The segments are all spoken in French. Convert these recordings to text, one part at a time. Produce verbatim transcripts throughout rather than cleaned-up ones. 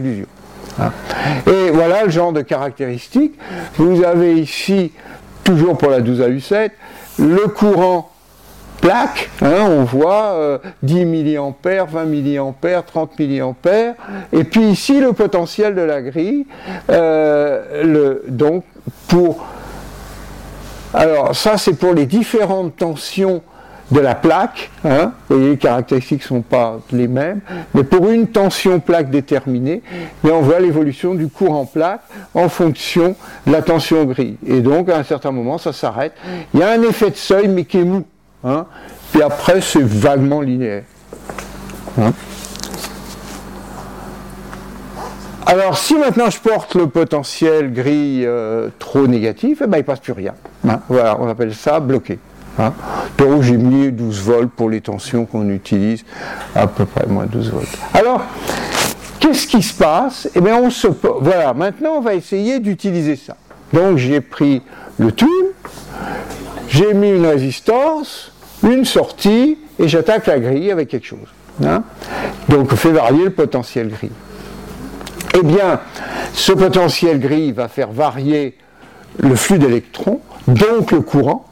d'illusion. Hein. Et voilà le genre de caractéristiques. Vous avez ici, toujours pour la douze A U sept, le courant plaque, hein, on voit euh, dix milliampères, vingt milliampères, trente milliampères, et puis ici le potentiel de la grille, euh, le, donc pour... Alors ça c'est pour les différentes tensions de la plaque, hein, vous voyez les caractéristiques ne sont pas les mêmes, mais pour une tension plaque déterminée, mais on voit l'évolution du courant plaque en fonction de la tension grille. Et donc à un certain moment ça s'arrête. Il y a un effet de seuil mais qui est mou. Hein, puis après c'est vaguement linéaire. Hein. Alors si maintenant je porte le potentiel gris euh, trop négatif, eh ben, il ne passe plus rien. Hein. Voilà, on appelle ça bloqué. Hein. Donc j'ai mis douze volts pour les tensions qu'on utilise, à peu près moins douze volts. Alors, qu'est-ce qui se passe? Eh bien on se... Voilà, maintenant on va essayer d'utiliser ça. Donc j'ai pris le tube, j'ai mis une résistance, une sortie, et j'attaque la grille avec quelque chose. Hein. Donc on fait varier le potentiel gris. Eh bien, ce potentiel gris va faire varier le flux d'électrons, donc le courant.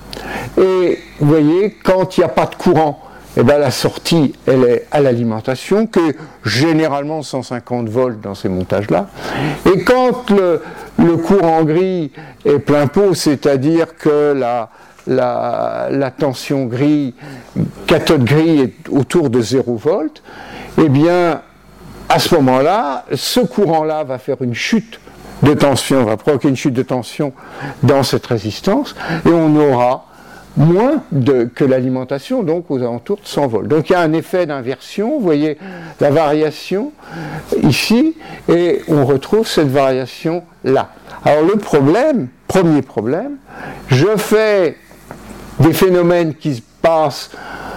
Et vous voyez, quand il n'y a pas de courant, eh bien, la sortie, elle est à l'alimentation, que généralement cent cinquante volts dans ces montages-là. Et quand le, le courant gris est plein pot, c'est-à-dire que la, la, la tension gris, cathode gris est autour de zéro volt, eh bien, à ce moment-là, ce courant-là va faire une chute de tension, va provoquer une chute de tension dans cette résistance, et on aura moins de, que l'alimentation, donc aux alentours de cent volts. Donc il y a un effet d'inversion, vous voyez la variation ici, et on retrouve cette variation là. Alors le problème, premier problème, je fais des phénomènes qui se passent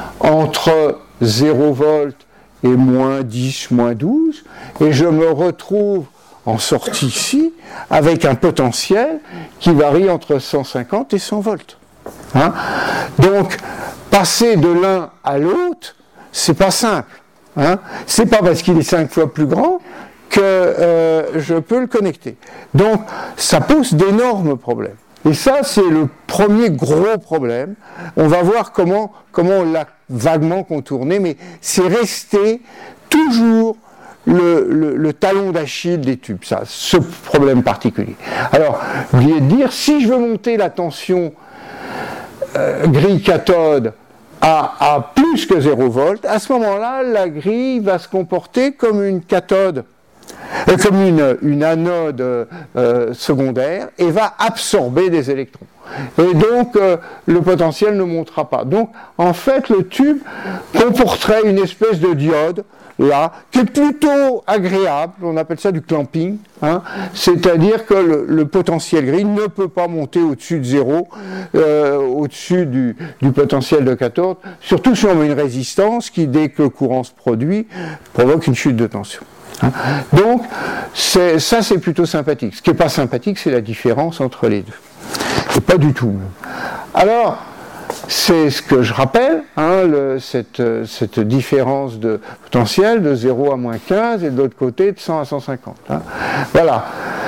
entre zéro volt et moins dix, moins douze, et je me retrouve en sortie ici avec un potentiel qui varie entre cent cinquante et cent volts. Hein? Donc, passer de l'un à l'autre, c'est pas simple. Hein? C'est pas parce qu'il est cinq fois plus grand que euh, je peux le connecter. Donc, ça pose d'énormes problèmes. Et ça, c'est le premier gros problème. On va voir comment, comment on l'a vaguement contourné, mais c'est resté toujours le, le, le talon d'Achille des tubes, ça, ce problème particulier. Alors, je vais dire, si je veux monter la tension euh, grille cathode à, à plus que zéro volt, à ce moment-là, la grille va se comporter comme une cathode, euh, comme une, une anode euh, secondaire, et va absorber des électrons. Et donc, euh, le potentiel ne montera pas. Donc, en fait, le tube comporterait une espèce de diode, là, qui est plutôt agréable, on appelle ça du clamping, hein, c'est-à-dire que le, le potentiel gris ne peut pas monter au-dessus de zéro, euh, au-dessus du, du potentiel de cathode, surtout si on met une résistance qui, dès que le courant se produit, provoque une chute de tension. Hein. Donc, c'est, ça c'est plutôt sympathique. Ce qui n'est pas sympathique, c'est la différence entre les deux. Et pas du tout même. Alors, c'est ce que je rappelle, hein, le, cette, cette différence de potentiel de zéro à moins quinze et de l'autre côté de cent à cent cinquante. Hein. Voilà.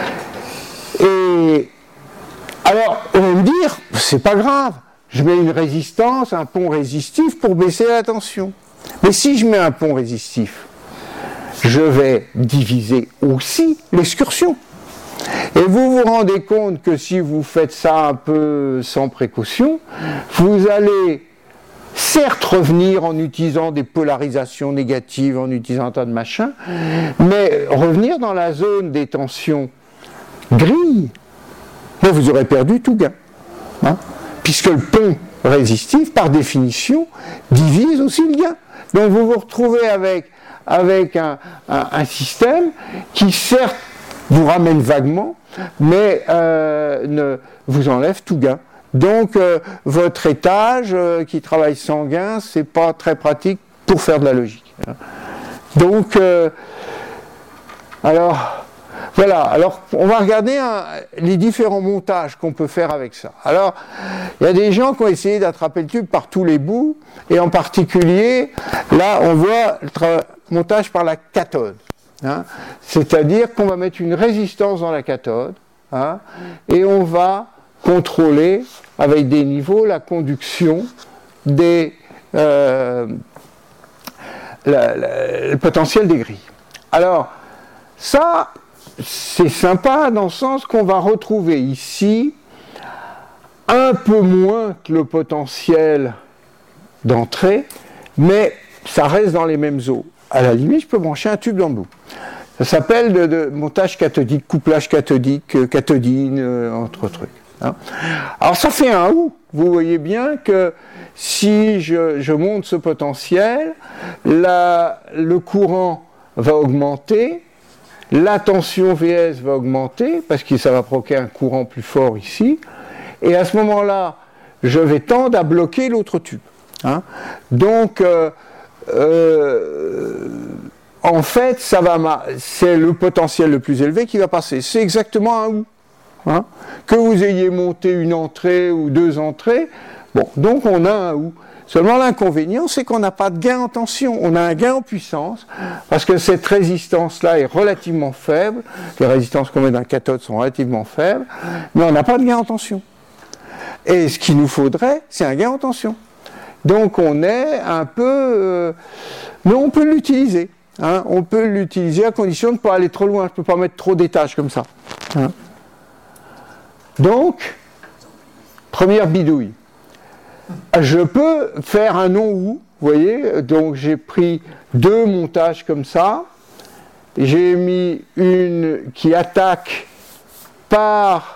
Et alors, on va me dire, c'est pas grave, je mets une résistance, un pont résistif pour baisser la tension. Mais si je mets un pont résistif, je vais diviser aussi l'excursion. Et vous vous rendez compte que si vous faites ça un peu sans précaution, vous allez certes revenir en utilisant des polarisations négatives, en utilisant un tas de machins, mais revenir dans la zone des tensions grilles, ben vous aurez perdu tout gain. Hein, puisque le pont résistif, par définition, divise aussi le gain. Donc vous vous retrouvez avec, avec un, un, un système qui certes vous ramène vaguement, mais euh, ne, vous enlève tout gain. Donc euh, votre étage euh, qui travaille sans gain, c'est pas très pratique pour faire de la logique. Donc, euh, alors, voilà. Alors, on va regarder hein, les différents montages qu'on peut faire avec ça. Alors, il y a des gens qui ont essayé d'attraper le tube par tous les bouts, et en particulier, là, on voit le montage par la cathode. Hein, c'est-à-dire qu'on va mettre une résistance dans la cathode, hein, et on va contrôler avec des niveaux la conduction des euh, la, la, le potentiel des grilles. Alors ça c'est sympa dans le sens qu'on va retrouver ici un peu moins que le potentiel d'entrée, mais ça reste dans les mêmes eaux. À la limite, je peux brancher un tube dans le bout. Ça s'appelle de, de montage cathodique, couplage cathodique, euh, cathodine, euh, entre trucs. Hein. Alors ça fait un ou. Vous voyez bien que si je, je monte ce potentiel, la, le courant va augmenter, la tension V S va augmenter, parce que ça va provoquer un courant plus fort ici, et à ce moment-là, je vais tendre à bloquer l'autre tube. Hein. Donc, euh, euh, en fait, ça va, c'est le potentiel le plus élevé qui va passer. C'est exactement un ou. Hein. Que vous ayez monté une entrée ou deux entrées, bon, donc on a un ou. Seulement l'inconvénient, c'est qu'on n'a pas de gain en tension, on a un gain en puissance, parce que cette résistance-là est relativement faible, les résistances qu'on met dans la cathode sont relativement faibles, mais on n'a pas de gain en tension. Et ce qu'il nous faudrait, c'est un gain en tension. Donc on est un peu... Euh, mais on peut l'utiliser. Hein, on peut l'utiliser à condition de ne pas aller trop loin. Je ne peux pas mettre trop d'étages comme ça. Hein. Donc, première bidouille. Je peux faire un non-ou, vous voyez. Donc j'ai pris deux montages comme ça. J'ai mis une qui attaque par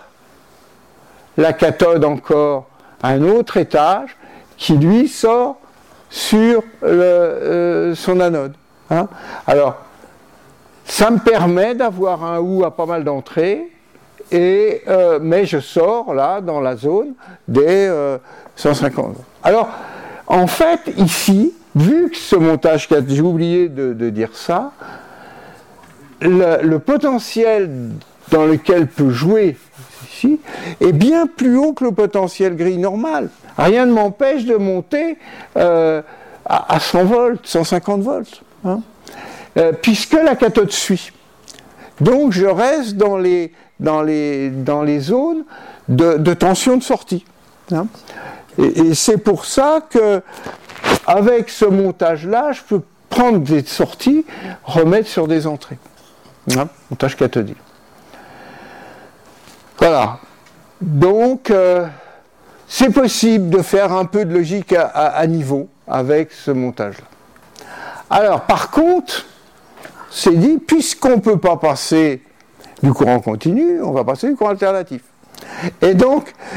la cathode encore un autre étage qui lui sort sur le, euh, son anode. Hein. Alors, ça me permet d'avoir un ou à pas mal d'entrées, et, euh, mais je sors là dans la zone des euh, cent cinquante. Alors, en fait, ici, vu que ce montage, j'ai oublié de, de dire ça, le, le potentiel dans lequel peut jouer ici est bien plus haut que le potentiel grille normal. Rien ne m'empêche de monter euh, à, à cent volts, cent cinquante volts, hein, euh, puisque la cathode suit. Donc je reste dans les, dans les, dans les zones de, de tension de sortie. Hein. Et, et c'est pour ça que, avec ce montage-là, je peux prendre des sorties, remettre sur des entrées. Hein, montage cathodique. Voilà. Donc, euh, c'est possible de faire un peu de logique à, à, à niveau avec ce montage-là. Alors, par contre, c'est dit, puisqu'on ne peut pas passer du courant continu, on va passer du courant alternatif. Et donc,